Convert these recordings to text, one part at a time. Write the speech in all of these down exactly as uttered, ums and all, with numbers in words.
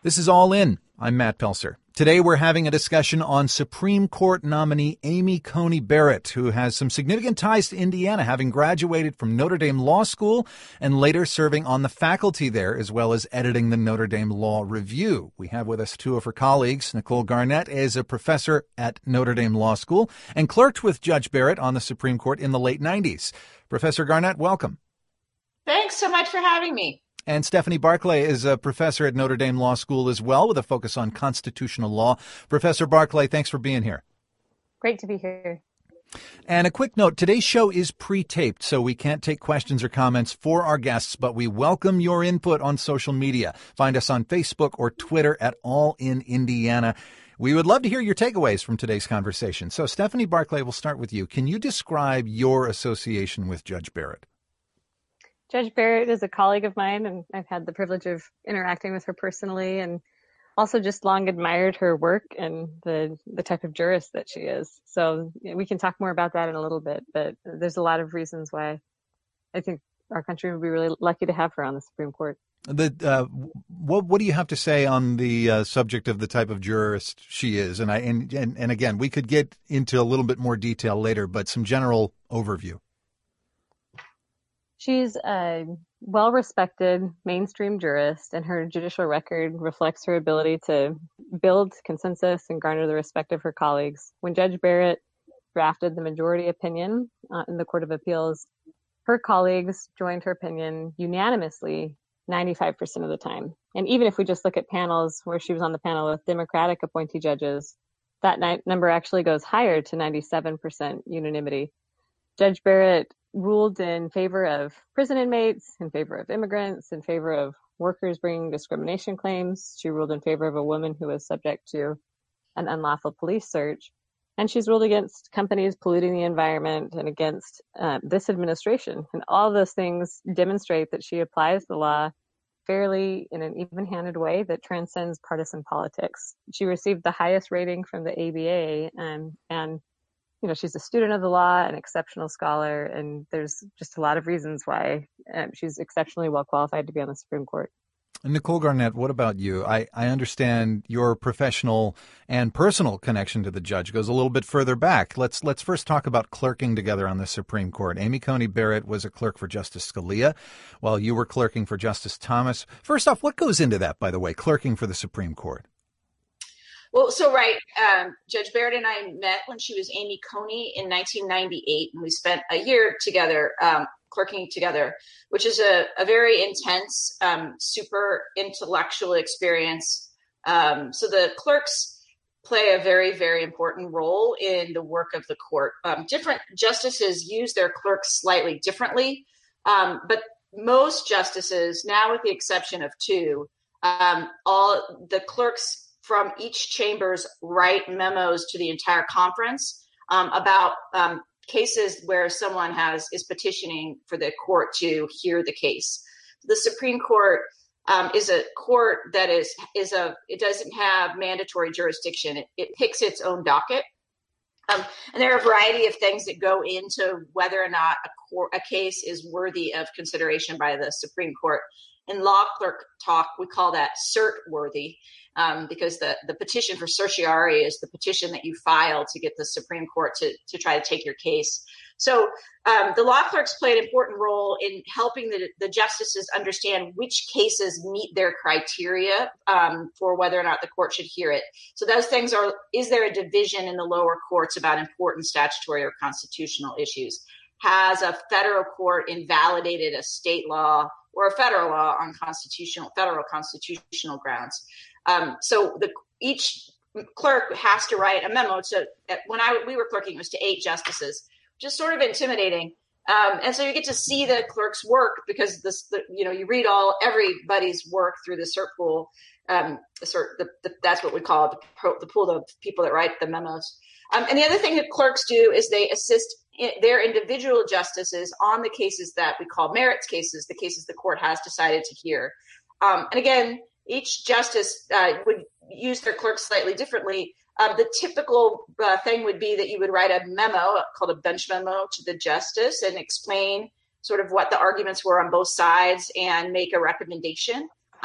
This is All In. I'm Matt Pelser. Today we're having a discussion on Supreme Court nominee Amy Coney Barrett, who has some significant ties to Indiana, having graduated from Notre Dame Law School and later serving on the faculty there, as well as editing the Notre Dame Law Review. We have with us two of her colleagues. Nicole Garnett is a professor at Notre Dame Law School and clerked with Judge Barrett on the Supreme Court in the late nineties. Professor Garnett, welcome. Thanks so much for having me. And Stephanie Barclay is a professor at Notre Dame Law School as well, with a focus on constitutional law. Professor Barclay, thanks for being here. Great to be here. And a quick note, today's show is pre-taped, so we can't take questions or comments for our guests, but we welcome your input on social media. Find us on Facebook or Twitter at All In Indiana. We would love to hear your takeaways from today's conversation. So, Stephanie Barclay, we'll start with you. Can you describe your association with Judge Barrett? Judge Barrett is a colleague of mine, and I've had the privilege of interacting with her personally, and also just long admired her work and the, the type of jurist that she is. So you know, we can talk more about that in a little bit, but there's a lot of reasons why I think our country would be really lucky to have her on the Supreme Court. The, uh, what what do you have to say on the uh, subject of the type of jurist she is? And I and, and and again, we could get into a little bit more detail later, but some general overview. She's a well-respected mainstream jurist, and her judicial record reflects her ability to build consensus and garner the respect of her colleagues. When Judge Barrett drafted the majority opinion uh, in the Court of Appeals, her colleagues joined her opinion unanimously ninety-five percent of the time. And even if we just look at panels where she was on the panel with Democratic appointee judges, that ni- number actually goes higher to ninety-seven percent unanimity. Judge Barrett ruled in favor of prison inmates, in favor of immigrants, in favor of workers bringing discrimination claims. She ruled in favor of a woman who was subject to an unlawful police search. And she's ruled against companies polluting the environment and against uh, this administration. And all those things demonstrate that she applies the law fairly in an even-handed way that transcends partisan politics. She received the highest rating from the A B A, and, and you know, she's a student of the law, an exceptional scholar, and there's just a lot of reasons why um, she's exceptionally well qualified to be on the Supreme Court. Nicole Garnett, what about you? I, I understand your professional and personal connection to the judge goes a little bit further back. Let's let's first talk about clerking together on the Supreme Court. Amy Coney Barrett was a clerk for Justice Scalia while you were clerking for Justice Thomas. First off, what goes into that, by the way, clerking for the Supreme Court? Well, so right, um, Judge Barrett and I met when she was Amy Coney in nineteen ninety-eight, and we spent a year together, um, clerking together, which is a, a very intense, um, super intellectual experience. Um, so the clerks play a very, very important role in the work of the court. Um, different justices use their clerks slightly differently, um, but most justices, now with the exception of two, um, all the clerks from each chambers write memos to the entire conference um, about um, cases where someone has is petitioning for the court to hear the case. The Supreme Court um, is a court that is is a it doesn't have mandatory jurisdiction. It, it picks its own docket, um, and there are a variety of things that go into whether or not a court, a case is worthy of consideration by the Supreme Court. In law clerk talk, we call that cert worthy. Um, because the, the petition for certiorari is the petition that you file to get the Supreme Court to, to try to take your case. So um, the law clerks play an important role in helping the, the justices understand which cases meet their criteria um, for whether or not the court should hear it. So those things are, is there a division in the lower courts about important statutory or constitutional issues? Has a federal court invalidated a state law or a federal law on constitutional, federal constitutional grounds? Um, so the, each clerk has to write a memo. So when I we were clerking, it was to eight justices, which is sort of intimidating. Um, and so you get to see the clerk's work because this, the, you know, you read all everybody's work through the cert pool. Um, the cert, the, the, that's what we call it, the, pro, the pool of people that write the memos. Um, and the other thing that clerks do is they assist in, their individual justices on the cases that we call merits cases, the cases the court has decided to hear. Um, and again, each justice uh, would use their clerk slightly differently. Uh, the typical uh, thing would be that you would write a memo called a bench memo to the justice and explain sort of what the arguments were on both sides and make a recommendation.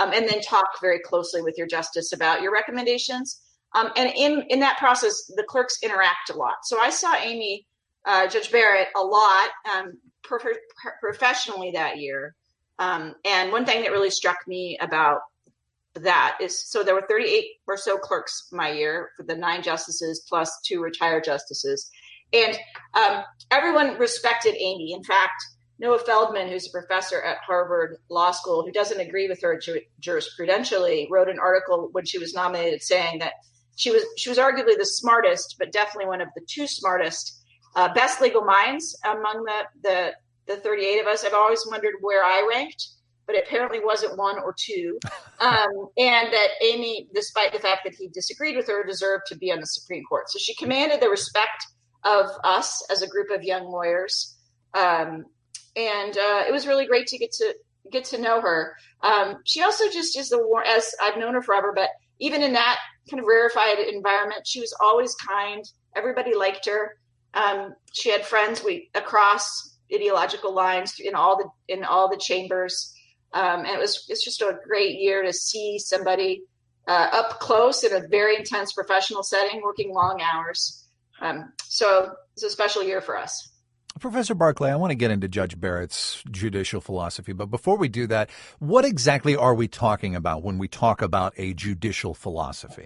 um, and then talk very closely with your justice about your recommendations. Um, and in, in that process, the clerks interact a lot. So I saw Amy, uh, Judge Barrett, a lot um, pro- professionally that year. Um, and one thing that really struck me about that is, so there were thirty-eight or so clerks my year for the nine justices plus two retired justices. And um, everyone respected Amy. In fact, Noah Feldman, who's a professor at Harvard Law School, who doesn't agree with her ju- jurisprudentially, wrote an article when she was nominated saying that she was she was arguably the smartest, but definitely one of the two smartest, uh, best legal minds among the, the the thirty-eight of us. I've always wondered where I ranked, but it apparently wasn't one or two. Um, and that Amy, despite the fact that he disagreed with her, deserved to be on the Supreme Court. So she commanded the respect of us as a group of young lawyers. Um, and uh, it was really great to get to get to know her. Um, she also just is the war, as I've known her forever, but even in that kind of rarefied environment, she was always kind. Everybody liked her. Um, she had friends we across ideological lines in all the in all the chambers. Um, and it was it's just a great year to see somebody uh, up close in a very intense professional setting, working long hours. Um, so it's a special year for us. Professor Barclay, I want to get into Judge Barrett's judicial philosophy, but before we do that, what exactly are we talking about when we talk about a judicial philosophy?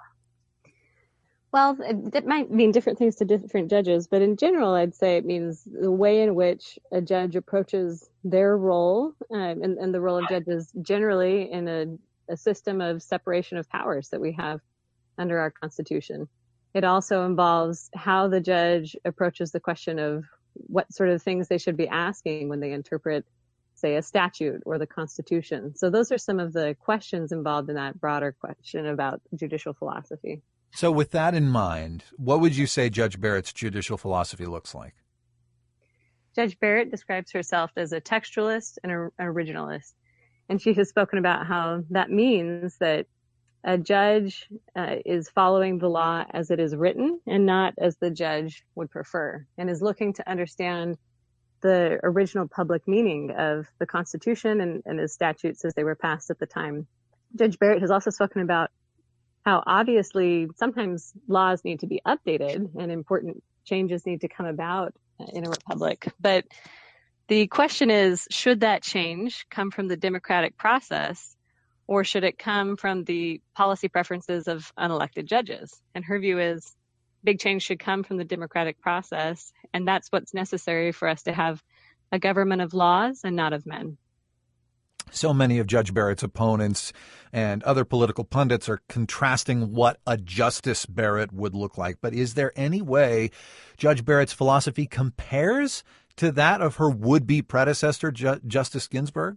Well, it might mean different things to different judges, but in general, I'd say it means the way in which a judge approaches their role, um, and, and the role of judges generally in a, a system of separation of powers that we have under our Constitution. It also involves how the judge approaches the question of what sort of things they should be asking when they interpret, say, a statute or the Constitution. So those are some of the questions involved in that broader question about judicial philosophy. So with that in mind, what would you say Judge Barrett's judicial philosophy looks like? Judge Barrett describes herself as a textualist and an originalist. And she has spoken about how that means that a judge uh, is following the law as it is written and not as the judge would prefer, and is looking to understand the original public meaning of the Constitution and, and the statutes as they were passed at the time. Judge Barrett has also spoken about how obviously sometimes laws need to be updated and important changes need to come about in a republic. But the question is, should that change come from the democratic process, or should it come from the policy preferences of unelected judges? And her view is big change should come from the democratic process, and that's what's necessary for us to have a government of laws and not of men. So many of Judge Barrett's opponents and other political pundits are contrasting what a Justice Barrett would look like. But is there any way Judge Barrett's philosophy compares to that of her would-be predecessor, Ju- Justice Ginsburg?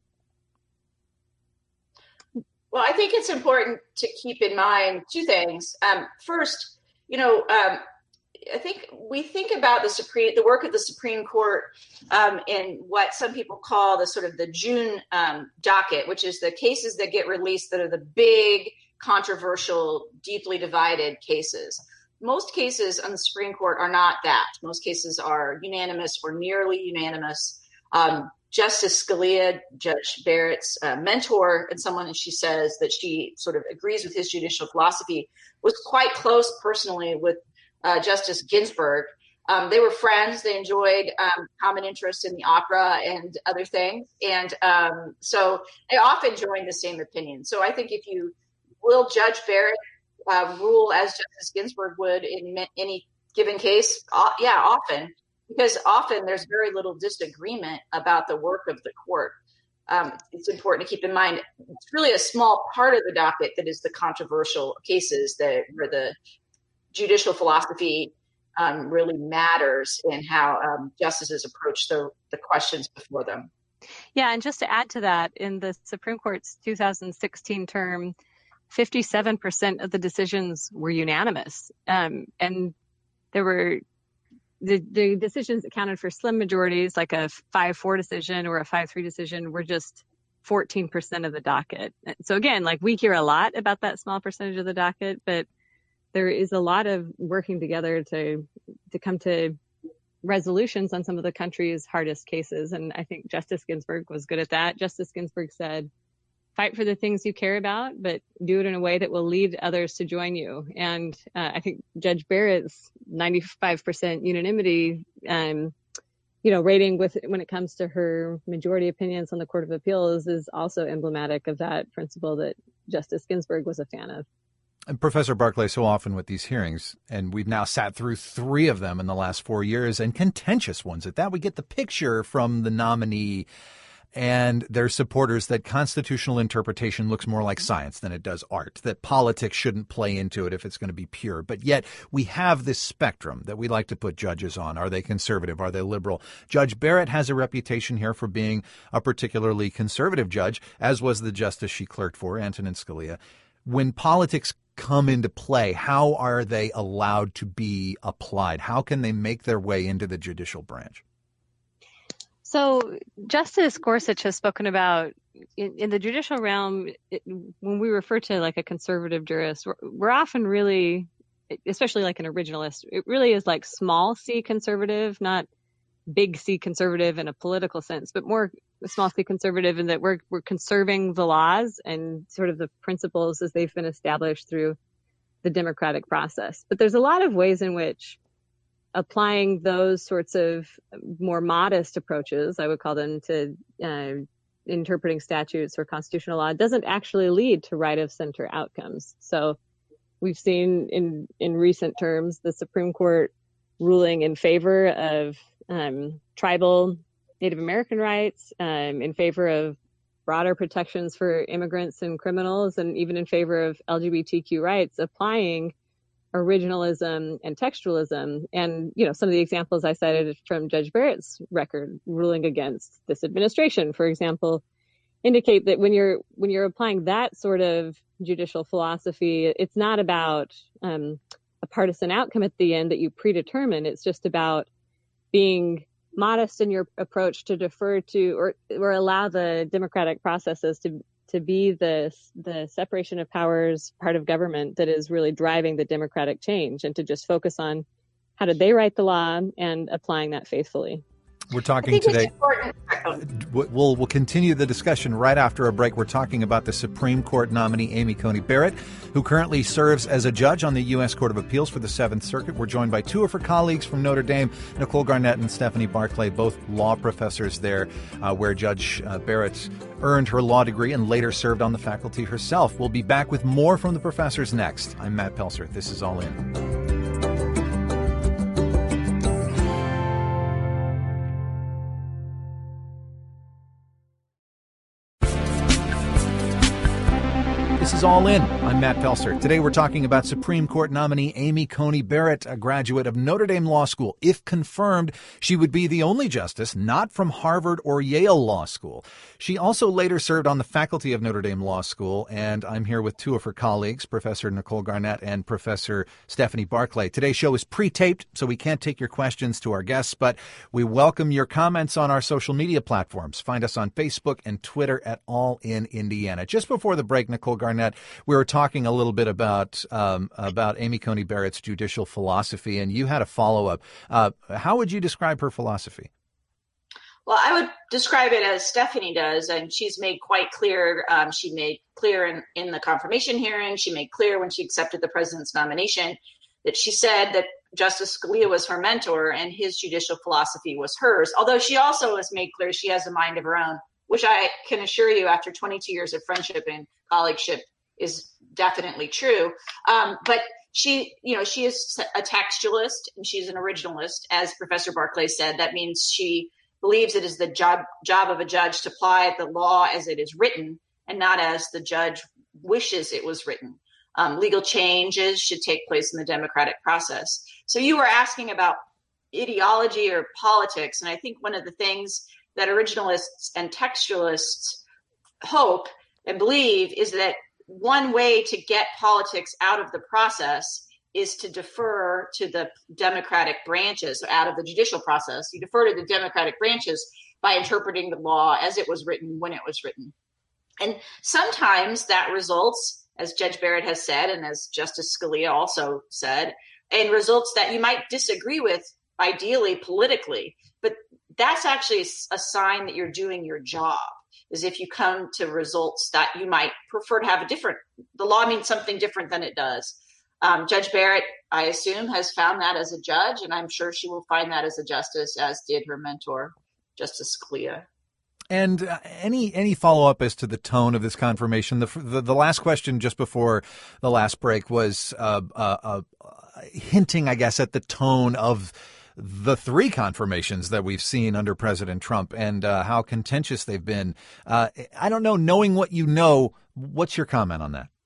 Well, I think it's important to keep in mind two things. Um, first, you know, um, I think we think about the Supreme, the work of the Supreme Court um, in what some people call the sort of the June um, docket, which is the cases that get released that are the big, controversial, deeply divided cases. Most cases on the Supreme Court are not that. Most cases are unanimous or nearly unanimous. Um, Justice Scalia, Judge Barrett's uh, mentor, and someone she says that she sort of agrees with his judicial philosophy, was quite close personally with uh, Justice Ginsburg. Um, they were friends. They enjoyed um, common interests in the opera and other things. And um, so they often joined the same opinion. So I think if you will Judge Barrett uh, rule as Justice Ginsburg would in any given case, uh, yeah, often. Because often there's very little disagreement about the work of the court. Um, it's important to keep in mind it's really a small part of the docket that is the controversial cases that where the judicial philosophy um, really matters in how um, justices approach the, the questions before them. Yeah, and just to add to that, in the Supreme Court's two thousand sixteen term, fifty-seven percent of the decisions were unanimous, um, and there were The, the decisions that counted for slim majorities, like a five four decision or a five three decision, were just fourteen percent of the docket. So again, like we hear a lot about that small percentage of the docket, but there is a lot of working together to to come to resolutions on some of the country's hardest cases. And I think Justice Ginsburg was good at that. Justice Ginsburg said fight for the things you care about, but do it in a way that will lead others to join you. And uh, I think Judge Barrett's ninety-five percent unanimity, um, you know, rating with when it comes to her majority opinions on the Court of Appeals is also emblematic of that principle that Justice Ginsburg was a fan of. And Professor Barclay, so often with these hearings, and we've now sat through three of them in the last four years, and contentious ones at that, we get the picture from the nominee and their supporters that constitutional interpretation looks more like science than it does art, that politics shouldn't play into it if it's going to be pure. But yet we have this spectrum that we like to put judges on. Are they conservative? Are they liberal? Judge Barrett has a reputation here for being a particularly conservative judge, as was the justice she clerked for, Antonin Scalia. When politics come into play, how are they allowed to be applied? How can they make their way into the judicial branch? So Justice Gorsuch has spoken about in, in the judicial realm, it, when we refer to like a conservative jurist, we're, we're often really, especially like an originalist, it really is like small c conservative, not big C conservative in a political sense, but more small c conservative in that we're we're conserving the laws and sort of the principles as they've been established through the democratic process. But there's a lot of ways in which applying those sorts of more modest approaches, I would call them, to uh, interpreting statutes or constitutional law doesn't actually lead to right of center outcomes. So we've seen in, in recent terms the Supreme Court ruling in favor of um, tribal Native American rights, um, in favor of broader protections for immigrants and criminals, and even in favor of L G B T Q rights, applying originalism and textualism. And, you know, some of the examples I cited from Judge Barrett's record ruling against this administration, for example, indicate that when you're when you're applying that sort of judicial philosophy, it's not about um, a partisan outcome at the end that you predetermine. It's just about being modest in your approach to defer to or or allow the democratic processes to to be the the separation of powers part of government that is really driving the democratic change, and to just focus on how did they write the law and applying that faithfully. We're talking today. We'll we'll continue the discussion right after a break. We're talking about the Supreme Court nominee Amy Coney Barrett, who currently serves as a judge on the U S Court of Appeals for the Seventh Circuit. We're joined by two of her colleagues from Notre Dame, Nicole Garnett and Stephanie Barclay, both law professors there, uh, where Judge uh, Barrett earned her law degree and later served on the faculty herself. We'll be back with more from the professors next. I'm Matt Pelser. This is All In. This is All In. I'm Matt Pelser. Today we're talking about Supreme Court nominee Amy Coney Barrett, a graduate of Notre Dame Law School. If confirmed, she would be the only justice not from Harvard or Yale Law School. She also later served on the faculty of Notre Dame Law School, and I'm here with two of her colleagues, Professor Nicole Garnett and Professor Stephanie Barclay. Today's show is pre-taped, so we can't take your questions to our guests, but we welcome your comments on our social media platforms. Find us on Facebook and Twitter at All In Indiana. Just before the break, Nicole Garnett, we were talking a little bit about um, about Amy Coney Barrett's judicial philosophy, and you had a follow-up. Uh, how would you describe her philosophy? Well, I would describe it as Stephanie does, and she's made quite clear. Um, she made clear in, in the confirmation hearing, she made clear when she accepted the president's nomination that she said that Justice Scalia was her mentor and his judicial philosophy was hers, although she also has made clear she has a mind of her own, which I can assure you after twenty-two years of friendship and colleagueship is definitely true. Um, but she, you know, she is a textualist and she's an originalist, as Professor Barclay said. That means she believes it is the job job of a judge to apply the law as it is written and not as the judge wishes it was written. Um, legal changes should take place in the democratic process. So you were asking about ideology or politics, and I think one of the things that originalists and textualists hope and believe is that one way to get politics out of the process is to defer to the democratic branches, out of the judicial process. You defer to the democratic branches by interpreting the law as it was written when it was written. And sometimes that results, as Judge Barrett has said, and as Justice Scalia also said, in results that you might disagree with ideally politically, but that's actually a sign that you're doing your job. is if you come to results that you might prefer to have a different, the law means something different than it does. Um, Judge Barrett, I assume, has found that as a judge, and I'm sure she will find that as a justice, as did her mentor, Justice Scalia. And uh, any any follow up as to the tone of this confirmation? The the, the last question just before the last break was uh, uh, uh, hinting, I guess, at the tone of the three confirmations that we've seen under President Trump and uh, how contentious they've been. Uh, I don't know. Knowing what you know, what's your comment on that?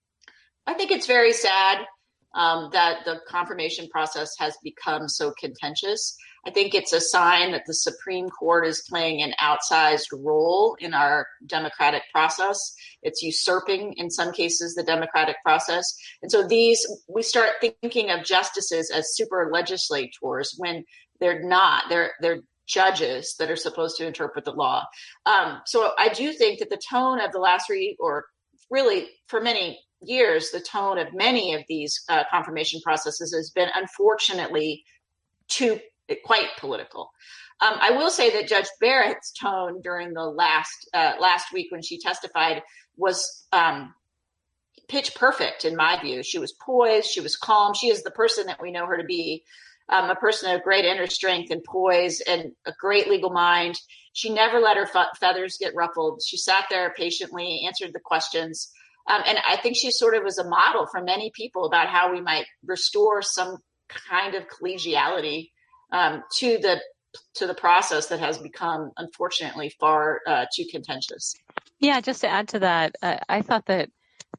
I think it's very sad um, that the confirmation process has become so contentious. I think it's a sign that the Supreme Court is playing an outsized role in our democratic process. It's usurping, in some cases, the democratic process. And so these, we start thinking of justices as super legislators when they're not. They're they're judges that are supposed to interpret the law. Um, so I do think that the tone of the last three, or really for many years, the tone of many of these uh, confirmation processes has been, unfortunately, too quite political. Um, I will say that Judge Barrett's tone during the last uh, last week when she testified was um, pitch perfect in my view. She was poised. She was calm. She is the person that we know her to be, um, a person of great inner strength and poise and a great legal mind. She never let her fe- feathers get ruffled. She sat there patiently, answered the questions. Um, and I think she sort of was a model for many people about how we might restore some kind of collegiality um, to the to the process that has become, unfortunately, far uh, too contentious. Yeah, just to add to that, uh, I thought that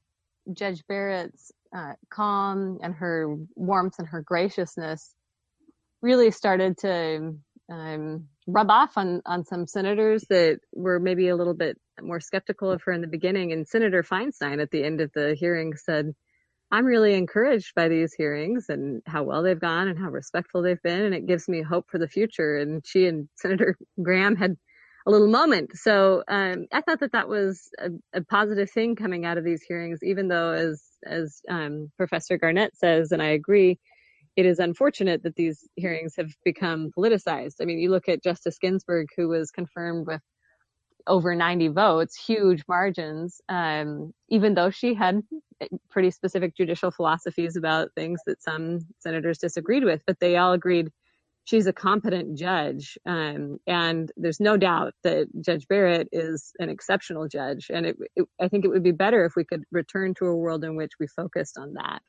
Judge Barrett's uh, calm and her warmth and her graciousness really started to um, rub off on, on some senators that were maybe a little bit more skeptical of her in the beginning. And Senator Feinstein at the end of the hearing said, I'm really encouraged by these hearings and how well they've gone and how respectful they've been. And it gives me hope for the future. And she and Senator Graham had a little moment. So um, I thought that that was a, a positive thing coming out of these hearings, even though, as, as um, Professor Garnett says, and I agree, it is unfortunate that these hearings have become politicized. I mean, you look at Justice Ginsburg, who was confirmed with over ninety votes, huge margins, um, even though she had pretty specific judicial philosophies about things that some senators disagreed with, but they all agreed she's a competent judge. Um, and there's no doubt that Judge Barrett is an exceptional judge. And it, it, I think it would be better if we could return to a world in which we focused on that.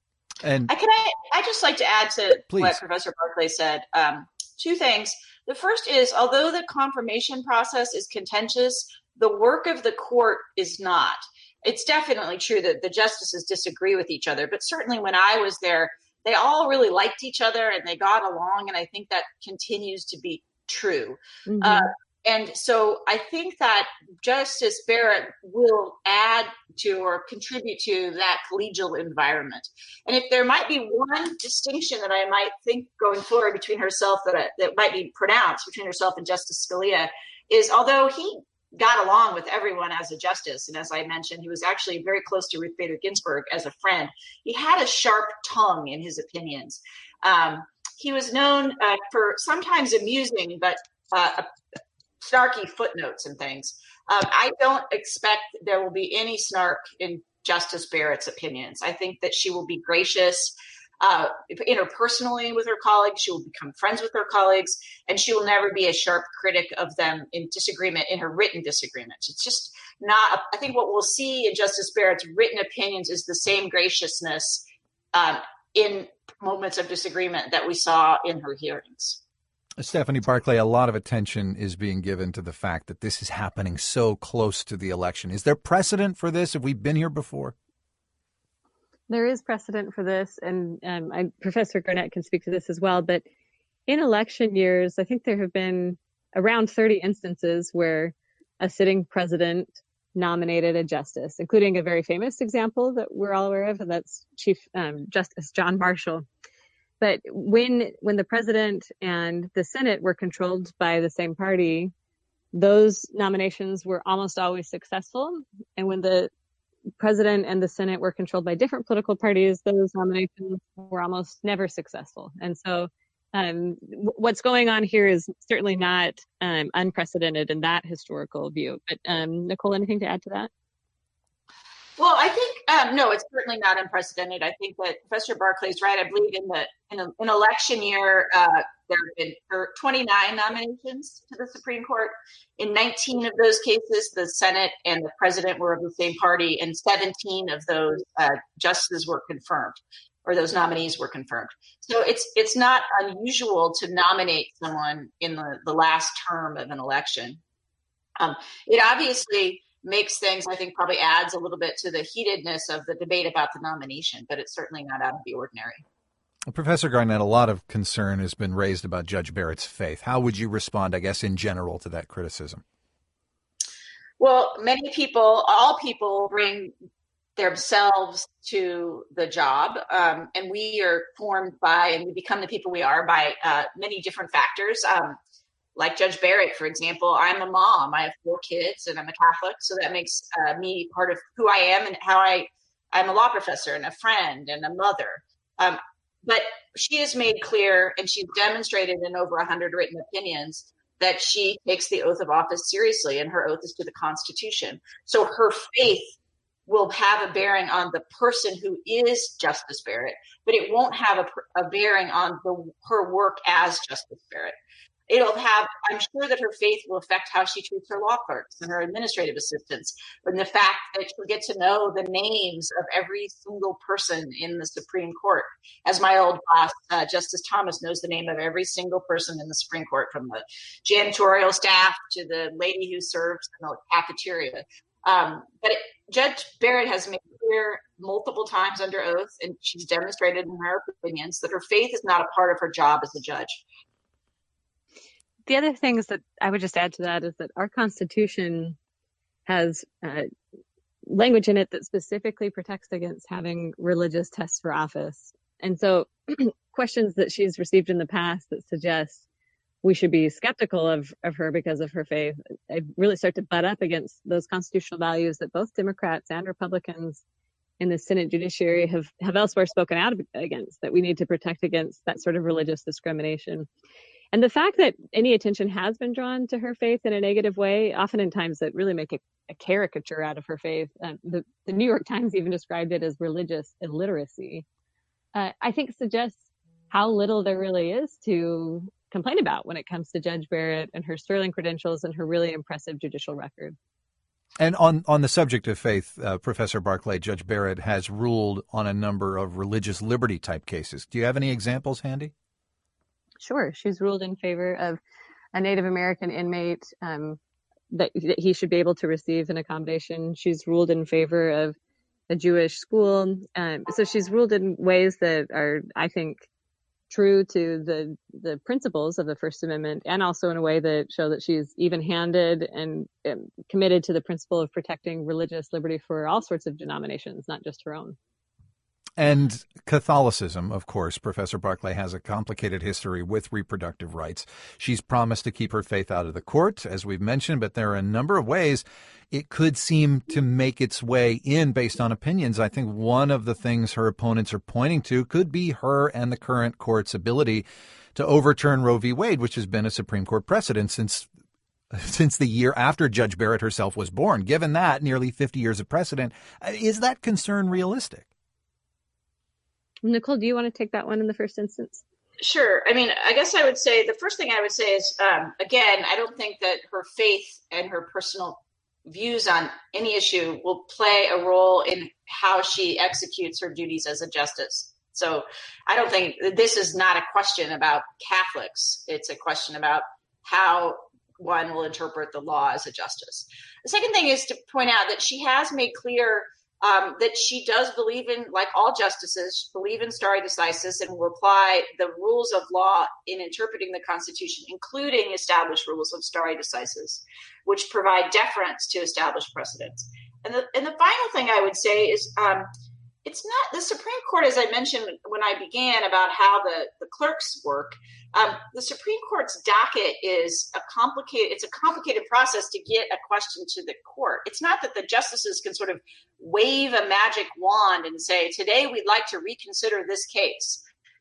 And I can I, I just like to add to please. what Professor Barclay said. Um, two things. The first is, although the confirmation process is contentious, the work of the court is not. It's definitely true that the justices disagree with each other, but certainly when I was there, they all really liked each other and they got along, and I think that continues to be true. Mm-hmm. Uh, and so I think that Justice Barrett will add to or contribute to that collegial environment. And if there might be one distinction that I might think going forward between herself that, I, that might be pronounced between herself and Justice Scalia is, although he got along with everyone as a justice, and as I mentioned, he was actually very close to Ruth Bader Ginsburg as a friend, he had a sharp tongue in his opinions. Um, he was known uh, for sometimes amusing, but uh, snarky footnotes and things. Um, I don't expect there will be any snark in Justice Barrett's opinions. I think that she will be gracious uh, interpersonally with her colleagues. She will become friends with her colleagues, and she will never be a sharp critic of them in disagreement, in her written disagreements. It's just not, I think what we'll see in Justice Barrett's written opinions is the same graciousness um, in moments of disagreement that we saw in her hearings. Stephanie Barclay, a lot of attention is being given to the fact that this is happening so close to the election. Is there precedent for this? Have we been here before? There is precedent for this, and um, I, Professor Garnett can speak to this as well. But in election years, I think there have been around thirty instances where a sitting president nominated a justice, including a very famous example that we're all aware of, and that's Chief um, Justice John Marshall. But when when the president and the Senate were controlled by the same party, those nominations were almost always successful. And when the president and the Senate were controlled by different political parties, those nominations were almost never successful. And so Um, what's going on here is certainly not um, unprecedented in that historical view. But um, Nicole, anything to add to that? Well, I think um, no, it's certainly not unprecedented. I think that Professor Barclay is right. I believe in the in a, an election year, uh, there have been twenty-nine nominations to the Supreme Court. In nineteen of those cases, the Senate and the president were of the same party, and seventeen of those uh, justices were confirmed, or those nominees were confirmed. So it's it's not unusual to nominate someone in the, the last term of an election. Um, it obviously makes things, I think, probably adds a little bit to the heatedness of the debate about the nomination, but it's certainly not out of the ordinary. Professor Garnett, a lot of concern has been raised about Judge Barrett's faith. How would you respond, I guess, in general to that criticism? Well, many people, all people bring themselves to the job, um, and we are formed by, and we become the people we are by uh, many different factors. Um, Like Judge Barrett, for example, I'm a mom. I have four kids and I'm a Catholic. So that makes uh, me part of who I am and how I, I'm a law professor and a friend and a mother. Um, but she has made clear, and she's demonstrated in over one hundred written opinions, that she takes the oath of office seriously, and her oath is to the Constitution. So her faith will have a bearing on the person who is Justice Barrett, but it won't have a, a bearing on the, her work as Justice Barrett. It'll have, I'm sure that her faith will affect how she treats her law clerks and her administrative assistants, and the fact that she'll get to know the names of every single person in the Supreme Court. As my old boss, uh, Justice Thomas, knows the name of every single person in the Supreme Court, from the janitorial staff to the lady who serves in the cafeteria. Um, but it, Judge Barrett has made clear multiple times under oath, and she's demonstrated in her opinions, that her faith is not a part of her job as a judge. The other things that I would just add to that is that our Constitution has uh, language in it that specifically protects against having religious tests for office. And so questions that she's received in the past that suggest we should be skeptical of, of her because of her faith, I really start to butt up against those constitutional values that both Democrats and Republicans in the Senate judiciary have, have elsewhere spoken out against, that we need to protect against that sort of religious discrimination. And the fact that any attention has been drawn to her faith in a negative way, oftentimes that really make a, a caricature out of her faith. Um, the, the New York Times even described it as religious illiteracy. Uh, I think suggests how little there really is to complain about when it comes to Judge Barrett and her sterling credentials and her really impressive judicial record. And on, on the subject of faith, uh, Professor Barclay, Judge Barrett has ruled on a number of religious liberty type cases. Do you have any examples handy? Sure. She's ruled in favor of a Native American inmate um, that, that he should be able to receive an accommodation. She's ruled in favor of a Jewish school. Um, so she's ruled in ways that are, I think, true to the the principles of the First Amendment, and also in a way that show that she's even-handed and um, committed to the principle of protecting religious liberty for all sorts of denominations, not just her own. And Catholicism, of course, Professor Barclay, has a complicated history with reproductive rights. She's promised to keep her faith out of the court, as we've mentioned, but there are a number of ways it could seem to make its way in based on opinions. I think one of the things her opponents are pointing to could be her and the current court's ability to overturn Roe v. Wade, which has been a Supreme Court precedent since since the year after Judge Barrett herself was born. Given that, nearly fifty years of precedent, is that concern realistic? Nicole, do you want to take that one in the first instance? Sure. I mean, I guess I would say the first thing I would say is, um, again, I don't think that her faith and her personal views on any issue will play a role in how she executes her duties as a justice. So I don't think this is not a question about Catholics. It's a question about how one will interpret the law as a justice. The second thing is to point out that she has made clear Um, that she does believe in, like all justices, believe in stare decisis and will apply the rules of law in interpreting the Constitution, including established rules of stare decisis, which provide deference to established precedents. And the, and the final thing I would say is um, it's not the Supreme Court, as I mentioned when I began about how the, the clerks work. Um, the Supreme Court's docket is a complicated, it's a complicated process to get a question to the court. It's not that the justices can sort of wave a magic wand and say, today we'd like to reconsider this case.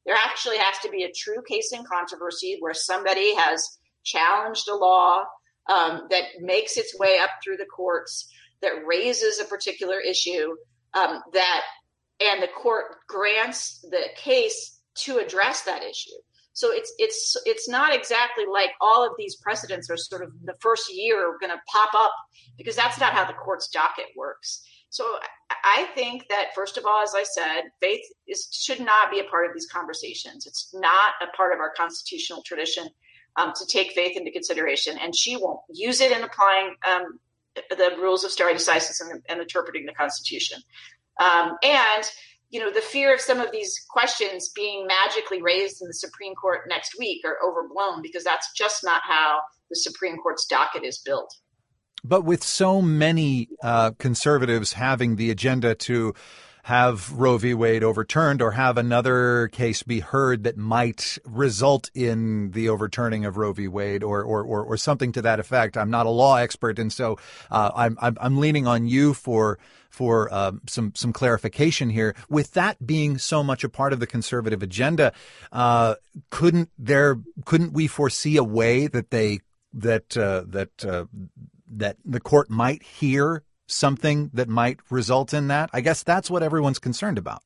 There actually has to be a true case in controversy where somebody has challenged a law um, that makes its way up through the courts, that raises a particular issue, um, that and the court grants the case to address that issue. So it's it's it's not exactly like all of these precedents are sort of the first year going to pop up, because that's not how the court's docket works. So I think that, first of all, as I said, faith is should not be a part of these conversations. It's not a part of our constitutional tradition um, to take faith into consideration, and she won't use it in applying um, the rules of stare decisis and, and interpreting the Constitution. Um, and you know, the fear of some of these questions being magically raised in the Supreme Court next week are overblown, because that's just not how the Supreme Court's docket is built. But with so many uh, conservatives having the agenda to have Roe v. Wade overturned or have another case be heard that might result in the overturning of Roe v. Wade or or or, or something to that effect, I'm not a law expert, and so uh, I'm, I'm I'm leaning on you for for uh, some some clarification here. With that being so much a part of the conservative agenda, uh, couldn't there couldn't we foresee a way that they that uh, that uh, that the court might hear something that might result in that? I guess that's what everyone's concerned about.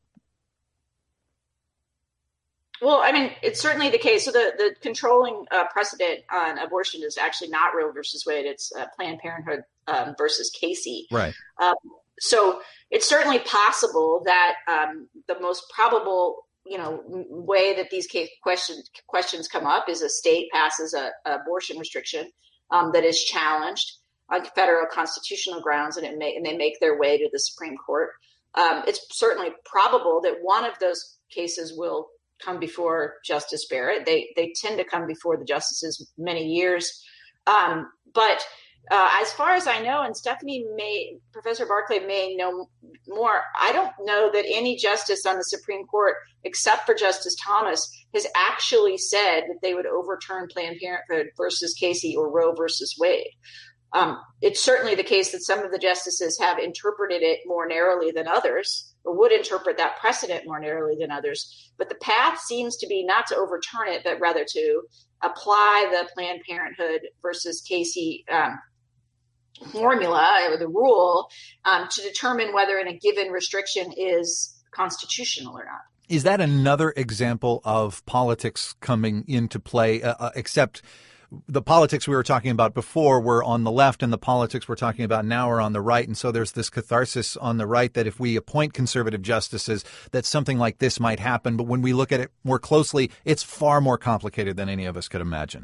Well, I mean, it's certainly the case. So the, the controlling uh, precedent on abortion is actually not Roe versus Wade. It's uh, Planned Parenthood um, versus Casey. Right. Um, so it's certainly possible that um, the most probable, you know, way that these case questions questions come up is a state passes a, a abortion restriction um, that is challenged on federal constitutional grounds, and it may and they make their way to the Supreme Court. Um, it's certainly probable that one of those cases will come before Justice Barrett. They they tend to come before the justices many years, um, but uh, as far as I know, and Stephanie may, Professor Barclay may know more, I don't know that any justice on the Supreme Court, except for Justice Thomas, has actually said that they would overturn Planned Parenthood versus Casey or Roe versus Wade. Um, it's certainly the case that some of the justices have interpreted it more narrowly than others, or would interpret that precedent more narrowly than others. But the path seems to be not to overturn it, but rather to apply the Planned Parenthood versus Casey um, formula or the rule um, to determine whether in a given restriction is constitutional or not. Is that another example of politics coming into play, uh, uh, except the politics we were talking about before were on the left, and the politics we're talking about now are on the right. And so there's this catharsis on the right that if we appoint conservative justices, that something like this might happen. But when we look at it more closely, it's far more complicated than any of us could imagine.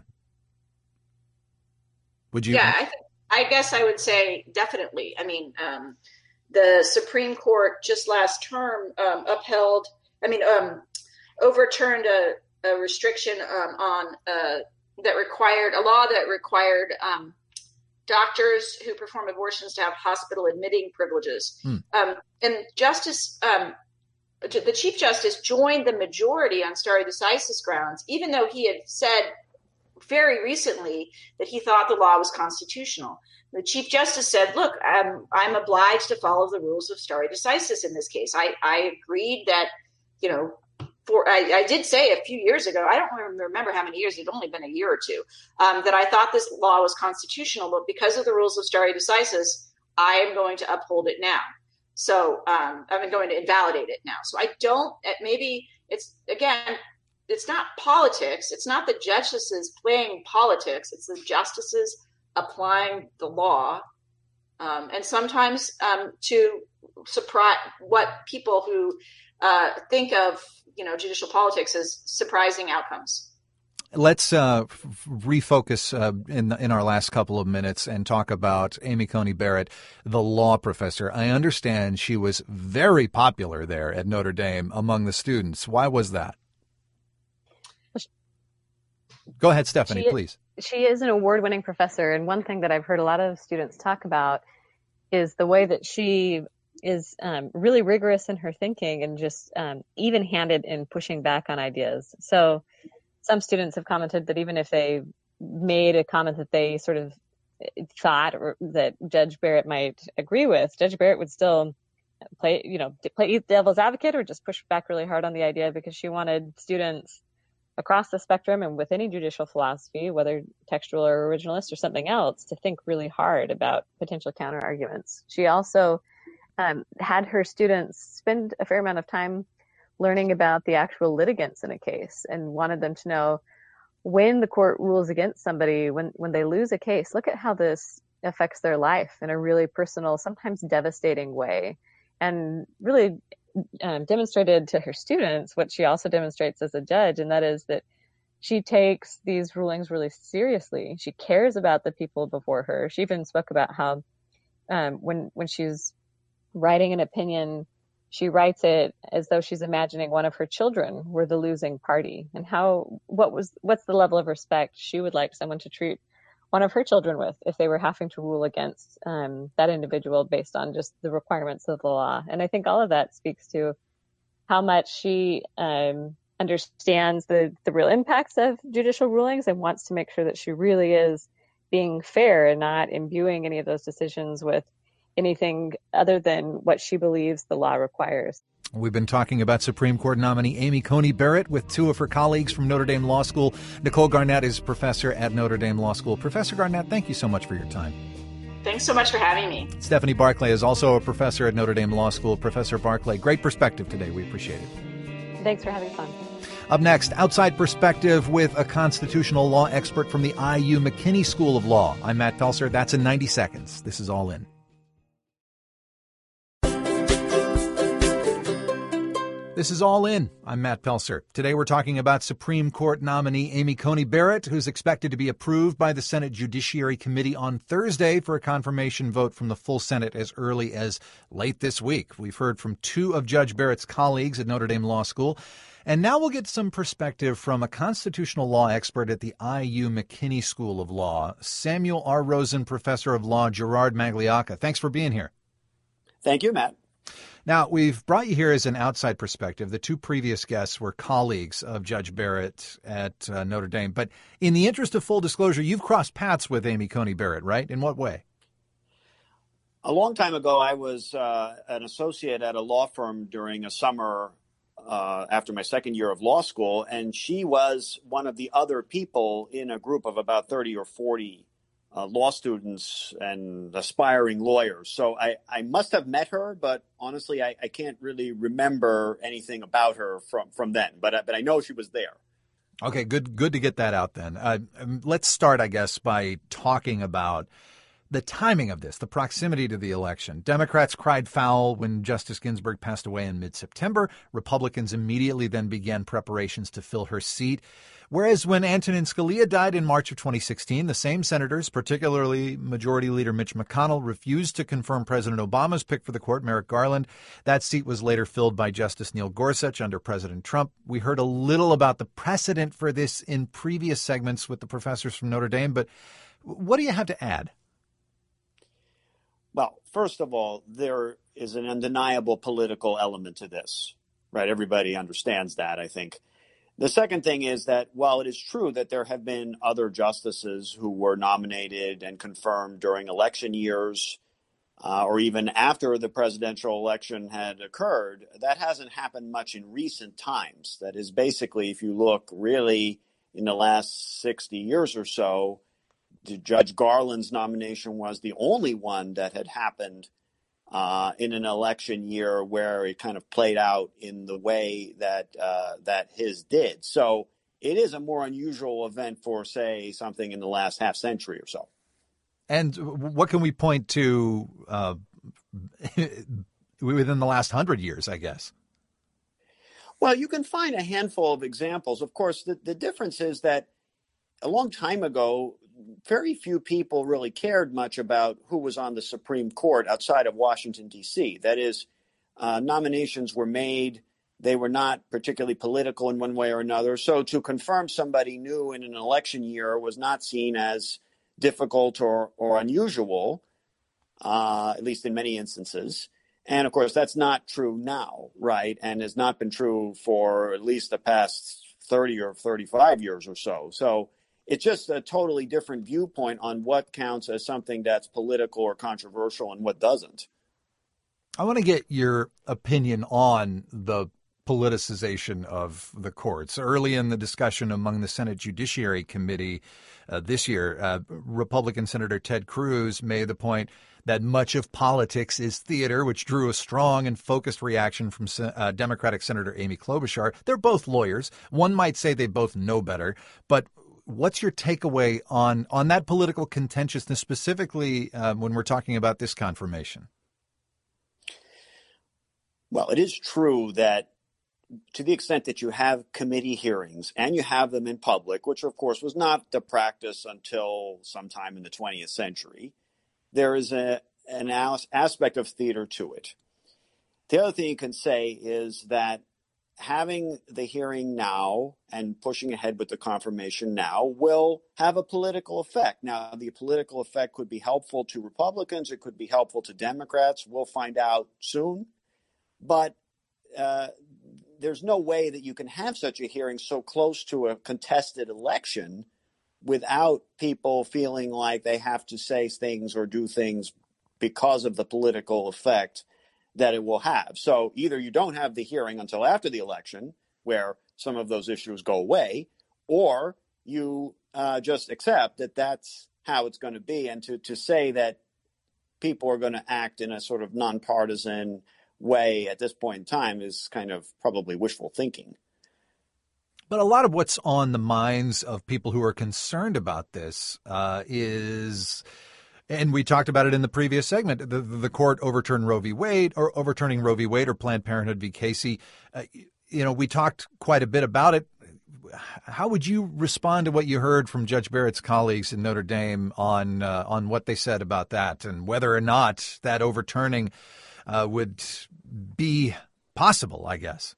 Would you? Yeah, I, th- I guess I would say definitely. I mean, um, the Supreme Court just last term um, upheld, I mean, um, overturned a, a restriction um, on uh that required a law that required um, doctors who perform abortions to have hospital admitting privileges. Hmm. Um, and Justice, um, the Chief Justice joined the majority on stare decisis grounds, even though he had said very recently that he thought the law was constitutional. The Chief Justice said, look, I'm, I'm obliged to follow the rules of stare decisis in this case. I, I agreed that, you know, For, I, I did say a few years ago, I don't remember how many years, it'd only been a year or two, um, that I thought this law was constitutional, but because of the rules of stare decisis, I am going to uphold it now. So um, I'm going to invalidate it now. So I don't, maybe it's, again, it's not politics. It's not the justices playing politics. It's the justices applying the law. Um, and sometimes um, to surprise what people who uh, think of, you know, judicial politics as surprising outcomes. Let's uh, f- refocus uh, in in our last couple of minutes and talk about Amy Coney Barrett, the law professor. I understand she was very popular there at Notre Dame among the students. Why was that? Go ahead, Stephanie, she, please. She is an award-winning professor, and one thing that I've heard a lot of students talk about is the way that she is um, really rigorous in her thinking and just um, even-handed in pushing back on ideas. So some students have commented that even if they made a comment that they sort of thought or that Judge Barrett might agree with, Judge Barrett would still play, you know, play devil's advocate or just push back really hard on the idea, because she wanted students across the spectrum and with any judicial philosophy, whether textual or originalist or something else, to think really hard about potential counter arguments. She also um, had her students spend a fair amount of time learning about the actual litigants in a case, and wanted them to know, when the court rules against somebody, when, when they lose a case, look at how this affects their life in a really personal, sometimes devastating way. And really um, demonstrated to her students what she also demonstrates as a judge, and that is that she takes these rulings really seriously. She cares about the people before her. She even spoke about how um, when when she's writing an opinion, she writes it as though she's imagining one of her children were the losing party, and how what was what's the level of respect she would like someone to treat one of her children with if they were having to rule against um, that individual based on just the requirements of the law. And I think all of that speaks to how much she um, understands the, the real impacts of judicial rulings, and wants to make sure that she really is being fair and not imbuing any of those decisions with anything other than what she believes the law requires. We've been talking about Supreme Court nominee Amy Coney Barrett with two of her colleagues from Notre Dame Law School. Nicole Garnett is professor at Notre Dame Law School. Professor Garnett, thank you so much for your time. Thanks so much for having me. Stephanie Barclay is also a professor at Notre Dame Law School. Professor Barclay, great perspective today. We appreciate it. Thanks for having fun. Up next, Outside Perspective with a constitutional law expert from the I U McKinney School of Law. I'm Matt Pelser. That's in ninety seconds. This is All In. This is All In. I'm Matt Pelser. Today we're talking about Supreme Court nominee Amy Coney Barrett, who's expected to be approved by the Senate Judiciary Committee on Thursday for a confirmation vote from the full Senate as early as late this week. We've heard from two of Judge Barrett's colleagues at Notre Dame Law School. And now we'll get some perspective from a constitutional law expert at the I U McKinney School of Law, Samuel R. Rosen Professor of Law, Gerard Magliocca. Thanks for being here. Thank you, Matt. Now, we've brought you here as an outside perspective. The two previous guests were colleagues of Judge Barrett at uh, Notre Dame. But in the interest of full disclosure, you've crossed paths with Amy Coney Barrett, right? In what way? A long time ago, I was uh, an associate at a law firm during a summer uh, after my second year of law school, and she was one of the other people in a group of about thirty or forty Uh, law students and aspiring lawyers. So I, I must have met her, but honestly, I, I can't really remember anything about her from, from then. But, but I know she was there. Okay, good good to get that out then. Uh, let's start, I guess, by talking about the timing of this, the proximity to the election. Democrats cried foul when Justice Ginsburg passed away in mid-September. Republicans immediately then began preparations to fill her seat. Whereas when Antonin Scalia died in March of twenty sixteen, the same senators, particularly Majority Leader Mitch McConnell, refused to confirm President Obama's pick for the court, Merrick Garland. That seat was later filled by Justice Neil Gorsuch under President Trump. We heard a little about the precedent for this in previous segments with the professors from Notre Dame, but what do you have to add? Well, first of all, there is an undeniable political element to this, right? Everybody understands that, I think. The second thing is that while it is true that there have been other justices who were nominated and confirmed during election years, uh, or even after the presidential election had occurred, that hasn't happened much in recent times. That is basically, if you look really in the last sixty years or so, Judge Garland's nomination was the only one that had happened Uh, in an election year where it kind of played out in the way that uh, that his did. So it is a more unusual event for, say, something in the last half century or so. And what can we point to uh, within the last hundred years, I guess? Well, you can find a handful of examples. Of course, the, the difference is that a long time ago, very few people really cared much about who was on the Supreme Court outside of Washington, D C. That is, uh, nominations were made. They were not particularly political in one way or another. So to confirm somebody new in an election year was not seen as difficult or, or unusual, uh, at least in many instances. And of course, that's not true now, right? And has not been true for at least the past thirty or thirty-five years or so. So it's just a totally different viewpoint on what counts as something that's political or controversial and what doesn't. I want to get your opinion on the politicization of the courts. Early in the discussion among the Senate Judiciary Committee uh, this year, uh, Republican Senator Ted Cruz made the point that much of politics is theater, which drew a strong and focused reaction from uh, Democratic Senator Amy Klobuchar. They're both lawyers. One might say they both know better, but what's your takeaway on, on that political contentiousness, specifically uh, when we're talking about this confirmation? Well, it is true that to the extent that you have committee hearings and you have them in public, which of course was not the practice until sometime in the twentieth century, there is a, an aspect of theater to it. The other thing you can say is that having the hearing now and pushing ahead with the confirmation now will have a political effect. Now, the political effect could be helpful to Republicans. It could be helpful to Democrats. We'll find out soon. But uh, there's no way that you can have such a hearing so close to a contested election without people feeling like they have to say things or do things because of the political effect that it will have. So either you don't have the hearing until after the election, where some of those issues go away, or you uh, just accept that that's how it's going to be. And to, to say that people are going to act in a sort of nonpartisan way at this point in time is kind of probably wishful thinking. But a lot of what's on the minds of people who are concerned about this uh, is, and we talked about it in the previous segment, the, the court overturned Roe v. Wade, or overturning Roe v. Wade or Planned Parenthood v. Casey. Uh, you know, we talked quite a bit about it. How would you respond to what you heard from Judge Barrett's colleagues in Notre Dame on uh, on what they said about that and whether or not that overturning uh, would be possible, I guess?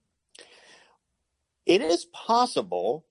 It is possible.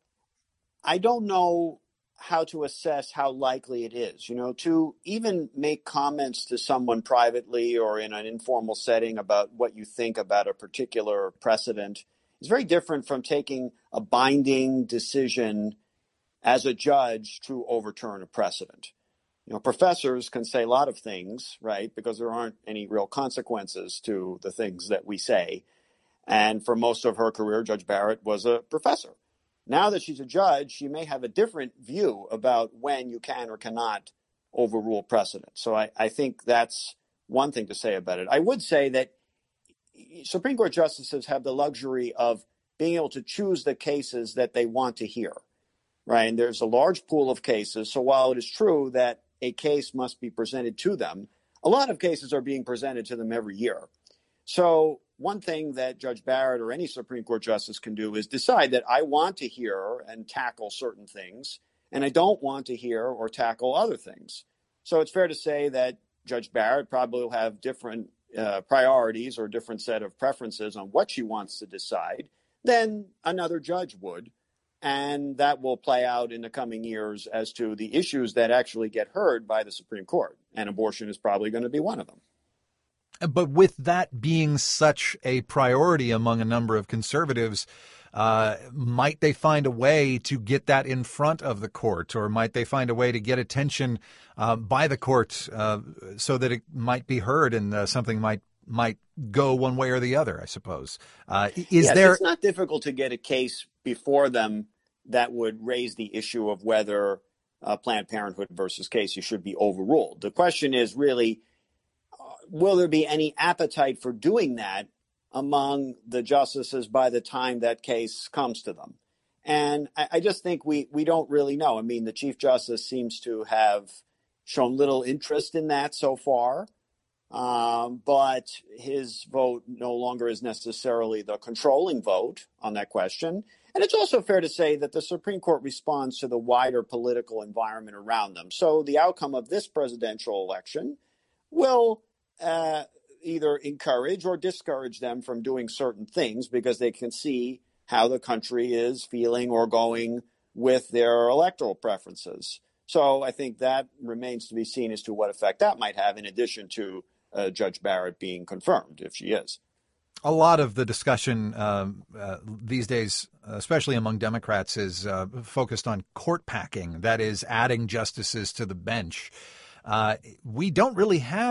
I don't know how to assess how likely it is. You know, to even make comments to someone privately or in an informal setting about what you think about a particular precedent is very different from taking a binding decision as a judge to overturn a precedent. You know, professors can say a lot of things, right, because there aren't any real consequences to the things that we say. And for most of her career, Judge Barrett was a professor. Now that she's a judge, she may have a different view about when you can or cannot overrule precedent. So I, I think that's one thing to say about it. I would say that Supreme Court justices have the luxury of being able to choose the cases that they want to hear, right? And there's a large pool of cases. So while it is true that a case must be presented to them, a lot of cases are being presented to them every year. So one thing that Judge Barrett or any Supreme Court justice can do is decide that I want to hear and tackle certain things, and I don't want to hear or tackle other things. So it's fair to say that Judge Barrett probably will have different uh, priorities or a different set of preferences on what she wants to decide than another judge would. And that will play out in the coming years as to the issues that actually get heard by the Supreme Court. And abortion is probably going to be one of them. But with that being such a priority among a number of conservatives, uh, might they find a way to get that in front of the court, or might they find a way to get attention uh, by the court uh, so that it might be heard and uh, something might might go one way or the other, I suppose? Uh, is yes, there? It's not difficult to get a case before them that would raise the issue of whether uh, Planned Parenthood versus Casey should be overruled. The question is really, will there be any appetite for doing that among the justices by the time that case comes to them? And I, I just think we, we don't really know. I mean, the Chief Justice seems to have shown little interest in that so far, um, but his vote no longer is necessarily the controlling vote on that question. And it's also fair to say that the Supreme Court responds to the wider political environment around them. So the outcome of this presidential election will Uh, either encourage or discourage them from doing certain things because they can see how the country is feeling or going with their electoral preferences. So I think that remains to be seen as to what effect that might have, in addition to uh, Judge Barrett being confirmed, if she is. A lot of the discussion um, uh, these days, especially among Democrats, is uh, focused on court packing, that is, adding justices to the bench. Uh, we don't really have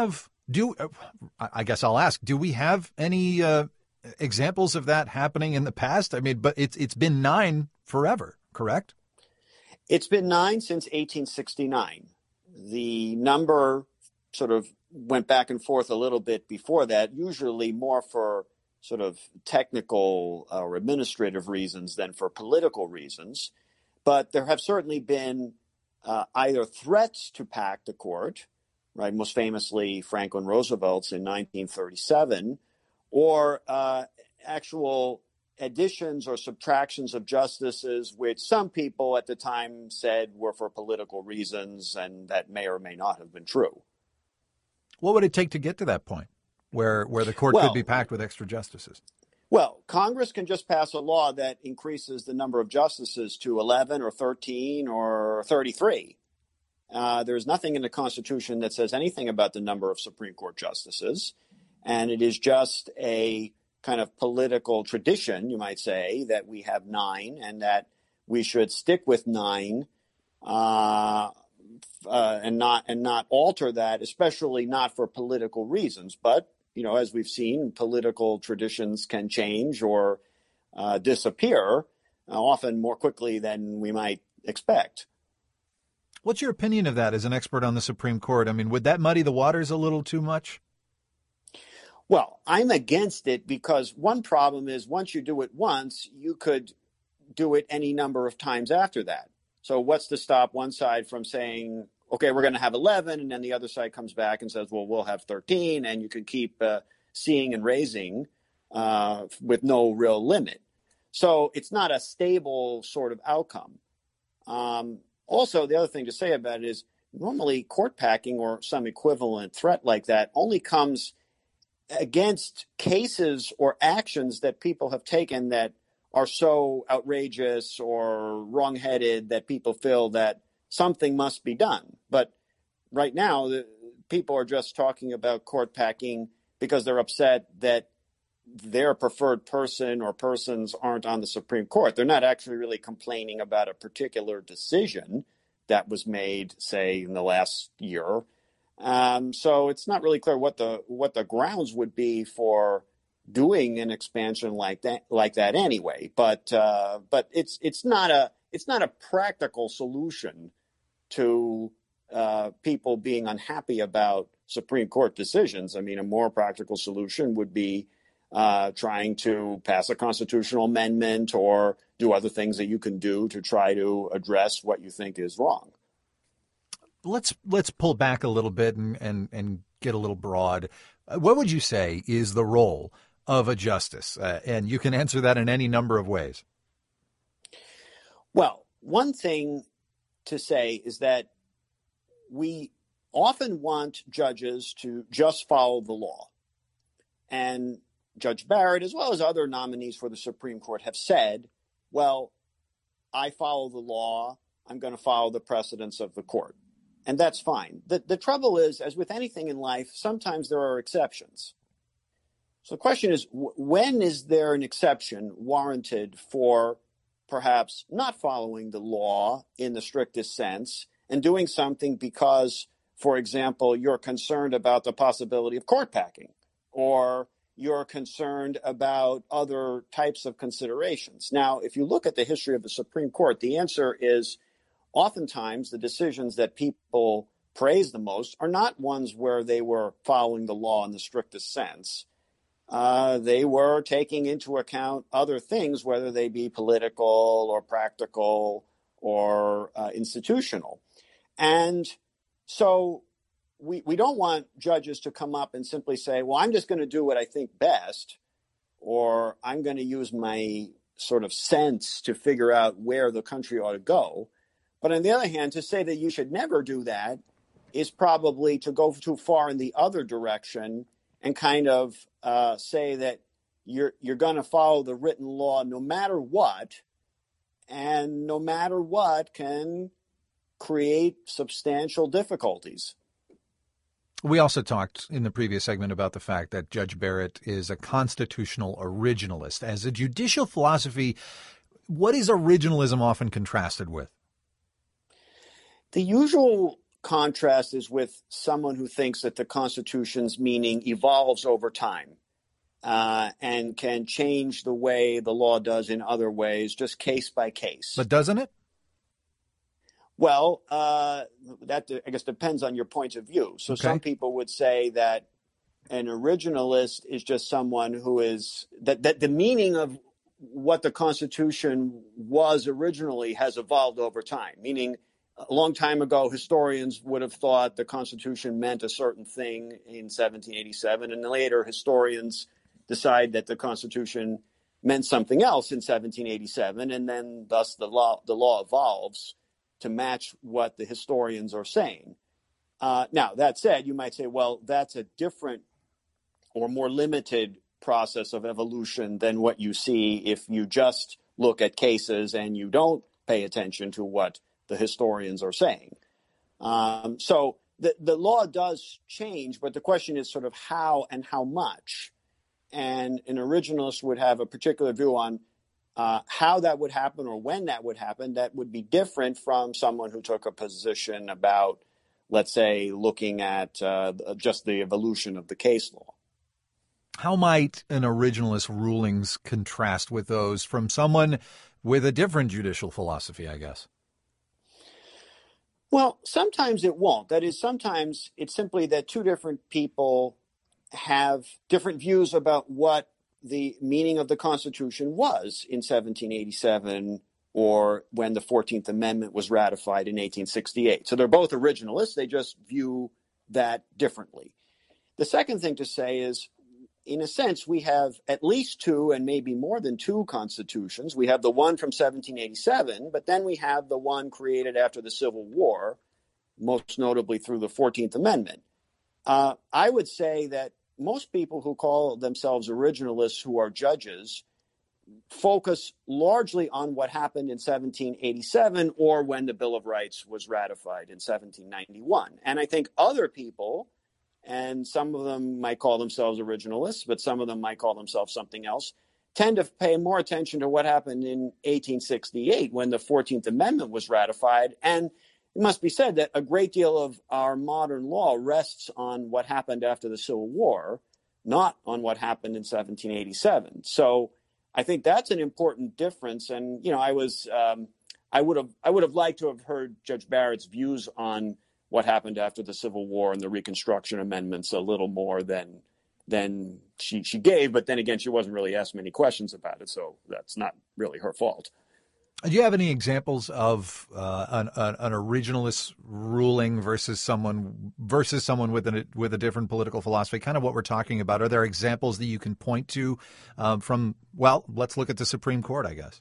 Do I guess I'll ask, do we have any uh, examples of that happening in the past? I mean, but it's it's been nine forever, correct? It's been nine since eighteen sixty-nine. The number sort of went back and forth a little bit before that, usually more for sort of technical or administrative reasons than for political reasons. But there have certainly been uh, either threats to pack the court, right, most famously Franklin Roosevelt's in nineteen thirty-seven, or uh, actual additions or subtractions of justices, which some people at the time said were for political reasons, and that may or may not have been true. What would it take to get to that point where where the court well, could be packed with extra justices? Well, Congress can just pass a law that increases the number of justices to eleven or thirteen or thirty-three. Uh, there's nothing in the Constitution that says anything about the number of Supreme Court justices. And it is just a kind of political tradition, you might say, that we have nine and that we should stick with nine uh, uh, and not and not alter that, especially not for political reasons. But, you know, as we've seen, political traditions can change or uh, disappear, uh, often more quickly than we might expect. What's your opinion of that as an expert on the Supreme Court? I mean, would that muddy the waters a little too much? Well, I'm against it because one problem is once you do it once, you could do it any number of times after that. So what's to stop one side from saying, okay, we're going to have eleven, and then the other side comes back and says, well, we'll have thirteen, and you could keep uh, seeing and raising uh, with no real limit. So it's not a stable sort of outcome. Um, Also, the other thing to say about it is normally court packing or some equivalent threat like that only comes against cases or actions that people have taken that are so outrageous or wrongheaded that people feel that something must be done. But right now, the, people are just talking about court packing because they're upset that their preferred person or persons aren't on the Supreme Court. They're not actually really complaining about a particular decision that was made, say, in the last year. Um, so it's not really clear what the what the grounds would be for doing an expansion like that like that anyway. But uh, but it's it's not a it's not a practical solution to uh, people being unhappy about Supreme Court decisions. I mean, a more practical solution would be Uh, trying to pass a constitutional amendment or do other things that you can do to try to address what you think is wrong. Let's let's pull back a little bit and, and, and get a little broad. Uh, what would you say is the role of a justice? Uh, and you can answer that in any number of ways. Well, one thing to say is that we often want judges to just follow the law. And Judge Barrett, as well as other nominees for the Supreme Court, have said, well, I follow the law. I'm going to follow the precedents of the court. And that's fine. The, the trouble is, as with anything in life, sometimes there are exceptions. So the question is, w- when is there an exception warranted for perhaps not following the law in the strictest sense and doing something because, for example, you're concerned about the possibility of court packing, or you're concerned about other types of considerations. Now, if you look at the history of the Supreme Court, the answer is oftentimes the decisions that people praise the most are not ones where they were following the law in the strictest sense. Uh, they were taking into account other things, whether they be political or practical or uh, institutional. And so We we don't want judges to come up and simply say, well, I'm just going to do what I think best, or I'm going to use my sort of sense to figure out where the country ought to go. But on the other hand, to say that you should never do that is probably to go too far in the other direction and kind of uh, say that you're you're going to follow the written law no matter what, and no matter what can create substantial difficulties. We also talked in the previous segment about the fact that Judge Barrett is a constitutional originalist. As a judicial philosophy, what is originalism often contrasted with? The usual contrast is with someone who thinks that the Constitution's meaning evolves over time uh, and can change the way the law does in other ways, just case by case. But doesn't it? Well, uh, that I guess depends on your point of view. So Okay. some people would say that an originalist is just someone who is that, that the meaning of what the Constitution was originally has evolved over time, meaning a long time ago, historians would have thought the Constitution meant a certain thing in seventeen eighty-seven, and later historians decide that the Constitution meant something else in seventeen eighty-seven, and then thus the law the law evolves to match what the historians are saying. Uh, now, that said, you might say, well, that's a different or more limited process of evolution than what you see if you just look at cases and you don't pay attention to what the historians are saying. Um, so the, the law does change, but the question is sort of how and how much. And an originalist would have a particular view on uh, how that would happen or when that would happen that would be different from someone who took a position about, let's say, looking at uh, just the evolution of the case law. How might an originalist rulings contrast with those from someone with a different judicial philosophy, I guess? Well, sometimes it won't. That is, sometimes it's simply that two different people have different views about what the meaning of the Constitution was in seventeen eighty-seven or when the fourteenth Amendment was ratified in eighteen sixty-eight. So they're both originalists. They just view that differently. The second thing to say is, in a sense, we have at least two and maybe more than two constitutions. We have the one from seventeen eighty-seven, but then we have the one created after the Civil War, most notably through the fourteenth Amendment. Uh, I would say that most people who call themselves originalists who are judges focus largely on what happened in seventeen eighty-seven or when the Bill of Rights was ratified in seventeen ninety-one. And I think other people, and some of them might call themselves originalists, but some of them might call themselves something else, tend to pay more attention to what happened in eighteen sixty-eight when the fourteenth Amendment was ratified. And it must be said that a great deal of our modern law rests on what happened after the Civil War, not on what happened in seventeen eighty-seven. So I think that's an important difference. And, you know, I was, um, I would have, I would have liked to have heard Judge Barrett's views on what happened after the Civil War and the Reconstruction amendments a little more than than she, she gave. But then again, she wasn't really asked many questions about it, so that's not really her fault. Do you have any examples of uh, an, an originalist ruling versus someone versus someone with a with a different political philosophy? Kind of what we're talking about. Are there examples that you can point to um, from? Well, let's look at the Supreme Court, I guess.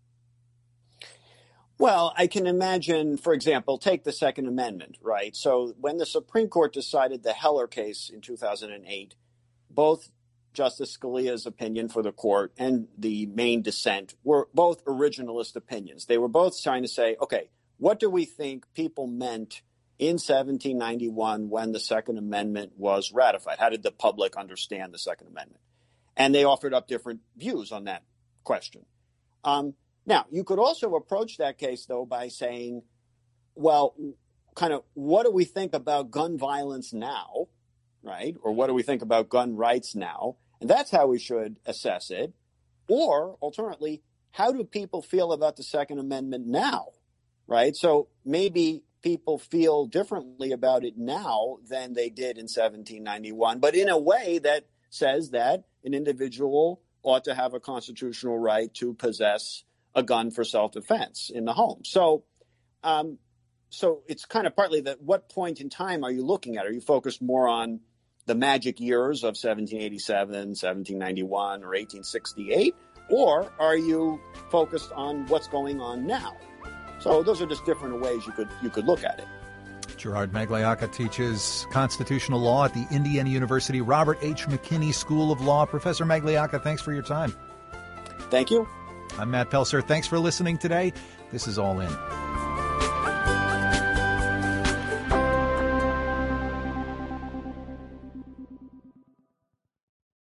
Well, I can imagine, for example, take the Second Amendment, right? So when the Supreme Court decided the Heller case in two thousand eight, both Justice Scalia's opinion for the court and the main dissent were both originalist opinions. They were both trying to say, okay, what do we think people meant in seventeen ninety-one when the Second Amendment was ratified? How did the public understand the Second Amendment? And they offered up different views on that question. Um, Now, you could also approach that case, though, by saying, well, kind of, what do we think about gun violence now, right? Or what do we think about gun rights now? And that's how we should assess it. Or, alternately, how do people feel about the Second Amendment now, right? So maybe people feel differently about it now than they did in seventeen ninety-one, but in a way that says that an individual ought to have a constitutional right to possess a gun for self-defense in the home. So um, so it's kind of partly that what point in time are you looking at? Are you focused more on the magic years of seventeen eighty-seven, seventeen ninety-one, or eighteen sixty-eight? Or are you focused on what's going on now? So those are just different ways you could you could look at it. Gerard Magliocca teaches constitutional law at the Indiana University Robert H. McKinney School of Law. Professor Magliocca, thanks for your time. Thank you. I'm Matt Pelser. Thanks for listening today. This is All In.